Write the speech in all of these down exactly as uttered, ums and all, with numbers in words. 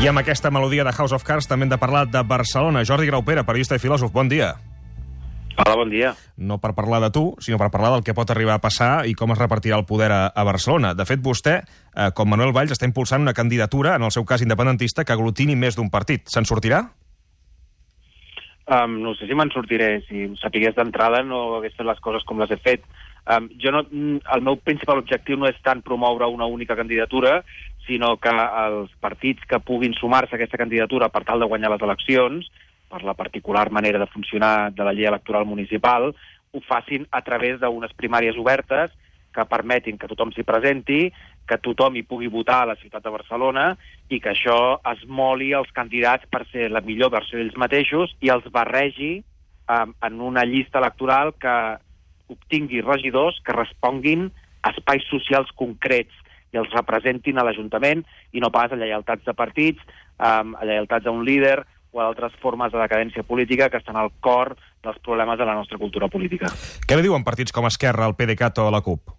I amb aquesta melodia de House of Cards també hem de parlar de Barcelona. Jordi Graupera, periodista i filòsof, bon dia. Hola, bon dia. No per parlar de tu, sinó per parlar del que pot arribar a passar i com es repartirà el poder a, a Barcelona. De fet, vostè, eh, com Manuel Valls, està impulsant una candidatura, en el seu cas independentista, que aglutini més d'un partit. Se'n sortirà? Um, no sé si me'n sortiré. Si ho sapigués d'entrada no hagués fet les coses com les he fet. Um, jo no, el meu principal objectiu no és tant promoure una única candidatura, sinó que els partits que puguin sumar-se a aquesta candidatura per tal de guanyar les eleccions, per la particular manera de funcionar de la llei electoral municipal, ho facin a través d'unes primàries obertes que permetin que tothom s'hi presenti, que tothom hi pugui votar a la ciutat de Barcelona i que això esmoli els candidats per ser la millor versió d'ells mateixos i els barregi um, en una llista electoral que obtingui regidors que responguin a espais socials concrets i els representin a l'Ajuntament i no pas a lleialtats de partits, um, a lleialtats a un líder o a altres formes de decadència política que estan al cor dels problemes de la nostra cultura política. Què li diuen partits com Esquerra, el PDeCAT o la CUP?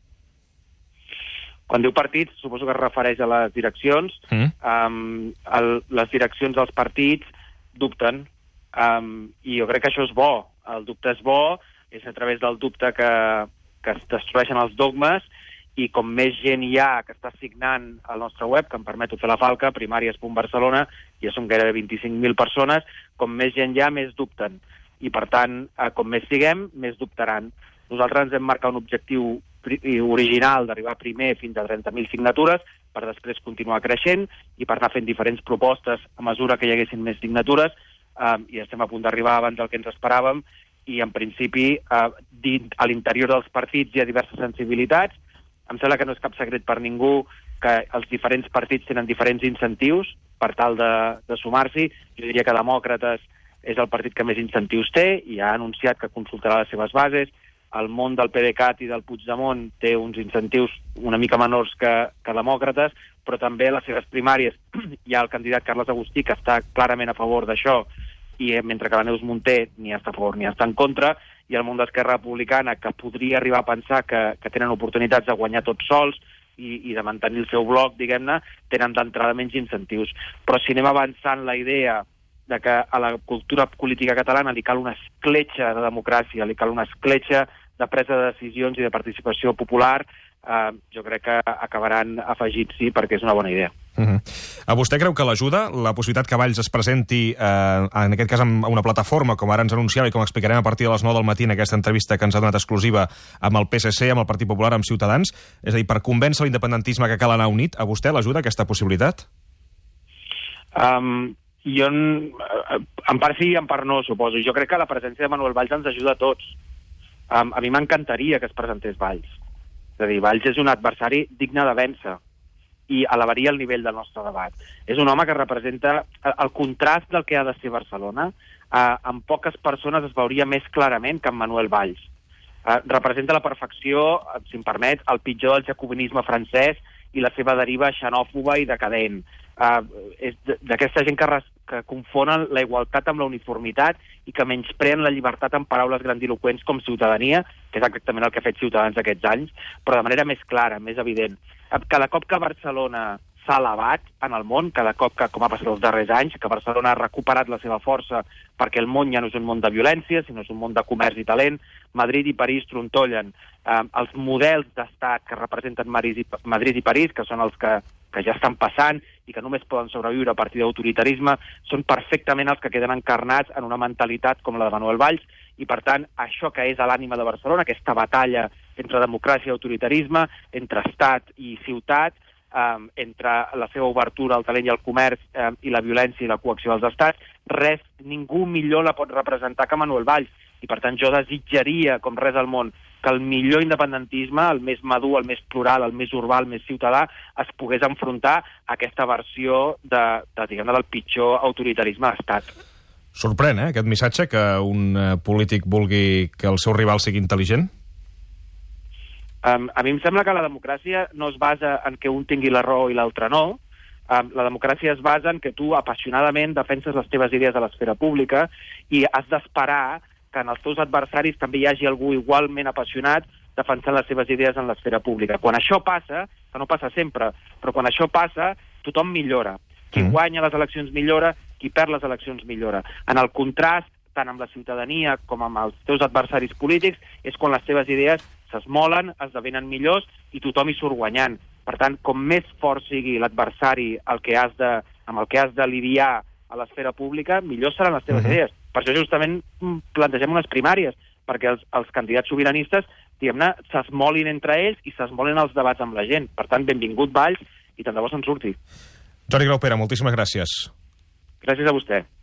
Quan diu partits, suposo que es refereix a les direccions. Mm. Um, el, les direccions dels partits dubten, um, i jo crec que això és bo. El dubte és bo, és a través del dubte que, que es destrueixen els dogmes, i com més gent hi ha que està signant al nostre web, que em permeto fer la falca, primàries punt barcelona, ja són gairebé vint-i-cinc mil persones, com més gent hi ha, més dubten. I, per tant, eh, com més siguem, més dubtaran. Nosaltres ens hem marcat un objectiu original d'arribar primer fins a trenta mil signatures, per després continuar creixent i per anar fent diferents propostes a mesura que hi haguessin més signatures, eh, i estem a punt d'arribar abans del que ens esperàvem, i, en principi, eh, a l'interior dels partits hi ha diverses sensibilitats. Em sembla que no és cap secret per ningú que els diferents partits tenen diferents incentius per tal de, de sumar-s'hi. Jo diria que Demòcrates és el partit que més incentius té i ha anunciat que consultarà les seves bases. El món del PDeCAT i del Puigdemont té uns incentius una mica menors que, que Demòcrates, però també a les seves primàries hi ha el candidat Carles Agustí, que està clarament a favor d'això, i mentre que la Neus Munté ni està a favor ni està en contra, i el món d'Esquerra Republicana, que podria arribar a pensar que, que tenen oportunitats de guanyar tots sols i, i de mantenir el seu bloc, diguem-ne, tenen d'entrada menys incentius. Però si anem avançant la idea de que a la cultura política catalana li cal una escletxa de democràcia, li cal una escletxa de presa de decisions i de participació popular, eh, jo crec que acabaran afegint-s'hi perquè és una bona idea. Uh-huh. A vostè creu que l'ajuda la possibilitat que Valls es presenti, eh, en aquest cas amb una plataforma, com ara ens anunciava i com explicarem a partir de les nou del matí en aquesta entrevista que ens ha donat exclusiva amb el P S C, amb el Partit Popular, amb Ciutadans, és a dir, per convèncer l'independentisme que cal anar unit, a vostè l'ajuda aquesta possibilitat? Um, jo, en, en part sí i en part no, suposo. Jo crec que la presència de Manuel Valls ens ajuda a tots. Um, a mi m'encantaria que es presentés Valls. És a dir, Valls és un adversari digne de vèncer i elevaria el nivell del nostre debat. És un home que representa el contrast del que ha de ser Barcelona. Eh, en poques persones es veuria més clarament que en Manuel Valls. Eh, representa la perfecció, si em permet, el pitjor del jacobinisme francès i la seva deriva xenòfoba i decadent. Eh, és d'aquesta gent que, res, que confonen la igualtat amb la uniformitat i que menyspreen la llibertat amb paraules grandiloquents com ciutadania, que és exactament el que ha fet Ciutadans aquests anys, però de manera més clara, més evident. Cada cop que Barcelona s'ha elevat en el món, cada cop que, com ha passat els darrers anys, que Barcelona ha recuperat la seva força perquè el món ja no és un món de violència, sinó és un món de comerç i talent, Madrid i París trontollen. Eh, els models d'estat que representen Madrid i, Madrid i París, que són els que, que ja estan passant i que només poden sobreviure a partir d'autoritarisme, són perfectament els que queden encarnats en una mentalitat com la de Manuel Valls, i per tant això que és a l'ànima de Barcelona, aquesta batalla entre democràcia i autoritarisme, entre estat i ciutat, eh, entre la seva obertura al talent i al comerç eh, i la violència i la coacció dels estats, res, ningú millor la pot representar que Manuel Valls. I per tant jo desitjaria, com res al món, que el millor independentisme, el més madur, el més plural, el més urbà, el més ciutadà, es pogués enfrontar a aquesta versió de, de, diguem-ne, del pitjor autoritarisme d'estat. Sorprèn, eh, aquest missatge, que un eh, polític vulgui que el seu rival sigui intel·ligent? Um, a mi em sembla que la democràcia no es basa en que un tingui la raó i l'altre no. Um, la democràcia es basa en que tu apassionadament defenses les teves idees a l'esfera pública i has d'esperar que en els teus adversaris també hi hagi algú igualment apassionat defensant les seves idees en l'esfera pública. Quan això passa, que no passa sempre, però quan això passa, tothom millora. Qui Mm. guanya les eleccions millora, qui perd les eleccions millora. En el contrast, tant amb la ciutadania com amb els teus adversaris polítics, és quan les teves idees s'esmolen, esdevenen millors i tothom hi surt guanyant. Per tant, com més fort sigui l'adversari el que has de, amb el que has de lidiar a l'esfera pública, millors seran les teves Uh-huh. idees. Per això justament plantegem unes primàries, perquè els, els candidats sobiranistes, diguem-ne, s'esmolin entre ells i s'esmolin els debats amb la gent. Per tant, benvingut Valls i tant de bo se'n surti. Jordi Graupera, moltíssimes gràcies. Gràcies a vostè.